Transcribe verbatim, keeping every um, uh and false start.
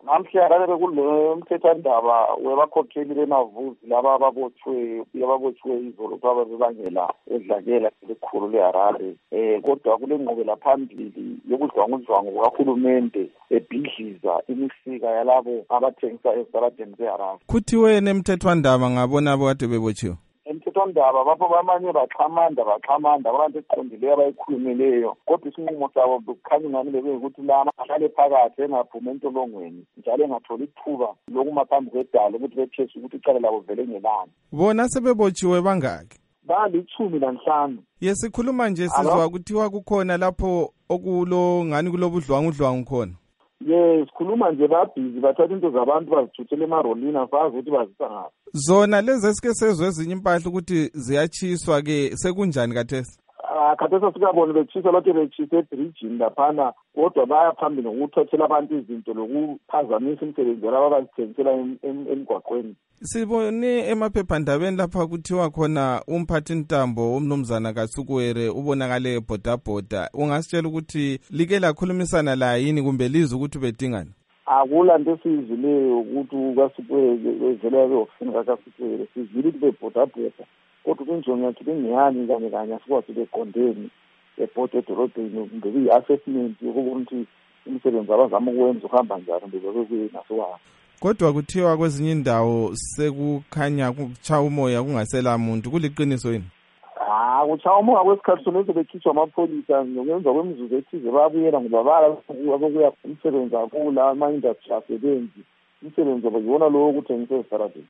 namhlanje kule mthethwandaba webakhokheli bemavuzi laba ababotshwe ababotshwe izolo kwaba bebangela edlakela elikhulu leHarare eh kodwa kule ngqubela phambili yokudlwangudlwangu kuhulumende ebhidliza imisika yalabo abathengisa ezitaladeni zeHarare. Kuthiwe nemthethwandaba ngabona abo kade bebotshiwe. Emthethwandaba bapho bamanye baxhamanda baxhamanda abantu eqondileyo abayikhulumileyo kodwa isinqumo sabo kukhanya ngani bekuthi lana ahlale phakathi engaphumi entolongweni njalo engatholi ithuba lokuma phambi kwedalo ukuthi bethese ukuthi icala labo vele ngelani. Bona sebebotshiwe bangaki? Balichumi lanhlanu. Yesikhuluma nje sizwa kuthiwa kukhona lapho okulo ngani kulobudlwangudlwangu khona. Yes, sikhuluma nje babhizi bathatha into zabantu bazithuthele emarolini asazi ukuthi bazisa ngaphi. Zona lezi esike sezwe ezinye impahla ukuthi ziyachiswa ke sekunjani kathesi? Ah kathesi sikabona bechiswa lokho bechiswa ebridgini laphana kodwa baya phambili ngokuthothela abantu izinto lokuphazamisa umsebenzi laba abazithengisela emgwaqweni. Sibone emaphephandabeni lapha kuthiwa khona umphathi ntambo umnumzana kaSukuwere ubonakale ebhodabhoda. Ungasitshela ukuthi like lakhulumisana la yini kumbe liza ukuthi bedingana? Akula nto sizileyo ukuthi kaSukuwere ezela eofisini kaSukuwere sizile ukuthi bebhodabhoda kodwa kunjongo yakhe bengiyani kanye kanye asikwazi beqondeni ebhoda edolobheni kumbe i-assessment yokuthi umsebenzi abazama ukwenza uhamba njani bezokuyini asikwazi. Kodwa kuthiwa kwezinye indawo sekukhanya kuchaya umoya kungasela muntu kuliqiniso yini? Ah kuchaya umoya kwesikhathi sonke bekhishwa amapholisa nokwenza kwemizuzu ethize babuyela ngoba bala ukuya umsebenzi akula ama industry asebenzi umsebenzi bayona lo ukuthengisa esaladini.